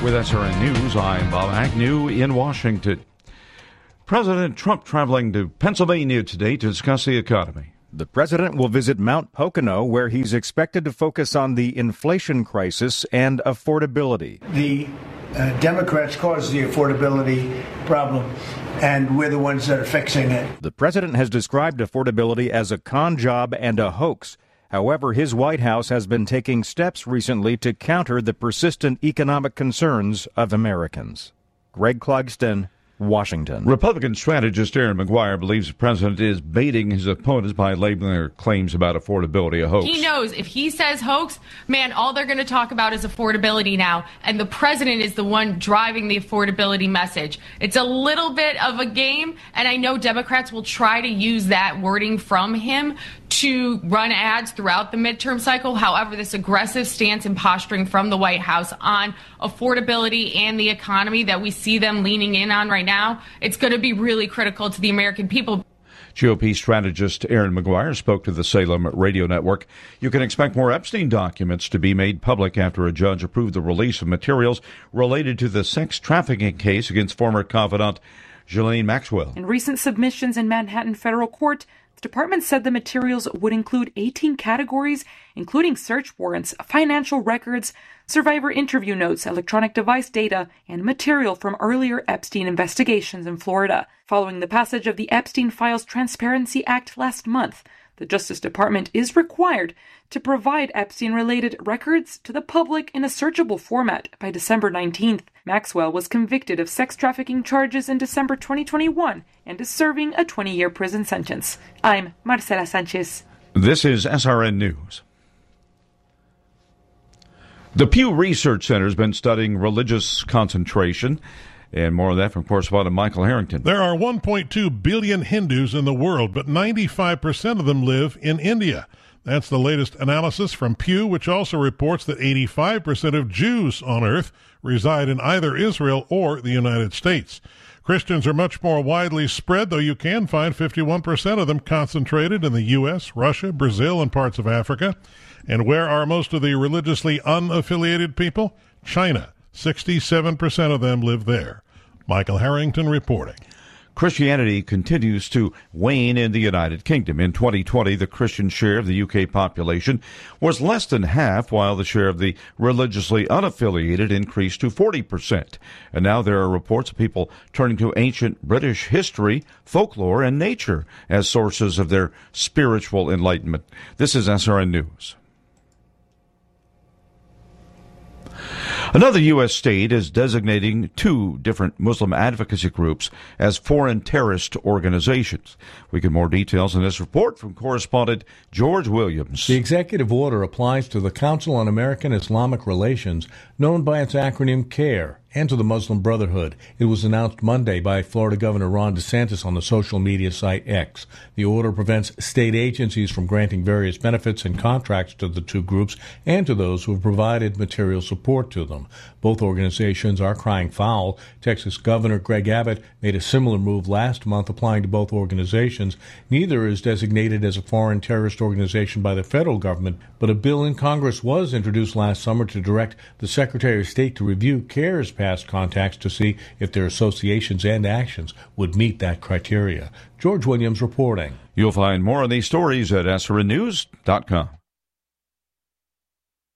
With SRN News, I'm Bob Agnew in Washington. President Trump traveling to Pennsylvania today to discuss the economy. The president will visit Mount Pocono, where he's expected to focus on the inflation crisis and affordability. The Democrats caused the affordability problem, and we're the ones that are fixing it. The president has described affordability as a con job and a hoax. However, his White House has been taking steps recently to counter the persistent economic concerns of Americans. Greg Clugston, Washington. Republican strategist Aaron McGuire believes the president is baiting his opponents by labeling their claims about affordability a hoax. He knows if he says hoax, man, all they're going to talk about is affordability now. And the president is the one driving the affordability message. It's a little bit of a game, and I know Democrats will try to use that wording from him to run ads throughout the midterm cycle. However, this aggressive stance and posturing from the White House on affordability and the economy that we see them leaning in on right now, it's going to be really critical to the American people. GOP strategist Aaron McGuire spoke to the Salem Radio Network. You can expect more Epstein documents to be made public after a judge approved the release of materials related to the sex trafficking case against former confidant Ghislaine Maxwell. In recent submissions in Manhattan federal court, the department said the materials would include 18 categories, including search warrants, financial records, survivor interview notes, electronic device data, and material from earlier Epstein investigations in Florida. Following the passage of the Epstein Files Transparency Act last month, the Justice Department is required to provide Epstein-related records to the public in a searchable format by December 19th. Maxwell was convicted of sex trafficking charges in December 2021 and is serving a 20-year prison sentence. I'm Marcela Sanchez. This is SRN News. The Pew Research Center has been studying religious concentration. And more of that from correspondent Michael Harrington. There are 1.2 billion Hindus in the world, but 95% of them live in India. That's the latest analysis from Pew, which also reports that 85% of Jews on Earth reside in either Israel or the United States. Christians are much more widely spread, though you can find 51% of them concentrated in the U.S., Russia, Brazil, and parts of Africa. And where are most of the religiously unaffiliated people? China. 67% of them live there. Michael Harrington reporting. Christianity continues to wane in the United Kingdom. In 2020, the Christian share of the UK population was less than half, while the share of the religiously unaffiliated increased to 40%. And now there are reports of people turning to ancient British history, folklore, and nature as sources of their spiritual enlightenment. This is SRN News. Another U.S. state is designating two different Muslim advocacy groups as foreign terrorist organizations. We get more details in this report from correspondent George Williams. The executive order applies to the Council on American Islamic Relations, known by its acronym CARE, and to the Muslim Brotherhood. It was announced Monday by Florida Governor Ron DeSantis on the social media site X. The order prevents state agencies from granting various benefits and contracts to the two groups and to those who have provided material support to them. Both organizations are crying foul. Texas Governor Greg Abbott made a similar move last month, applying to both organizations. Neither is designated as a foreign terrorist organization by the federal government, but a bill in Congress was introduced last summer to direct the Secretary of State to review CARE's past contacts to see if their associations and actions would meet that criteria. George Williams reporting. You'll find more on these stories at srnnews.com.